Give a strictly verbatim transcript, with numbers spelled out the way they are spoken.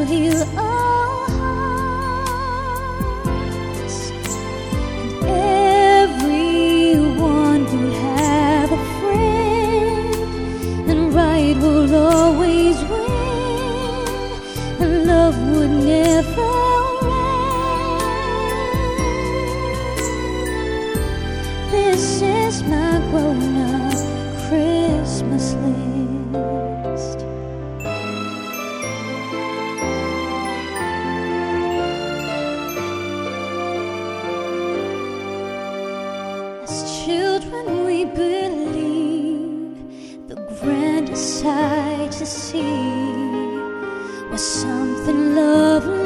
heal our hearts, and everyone will have a friend, and right will always win, and love would never end. This is my grown-up Christmas list. As children we believe the grandest sight to see was something lovely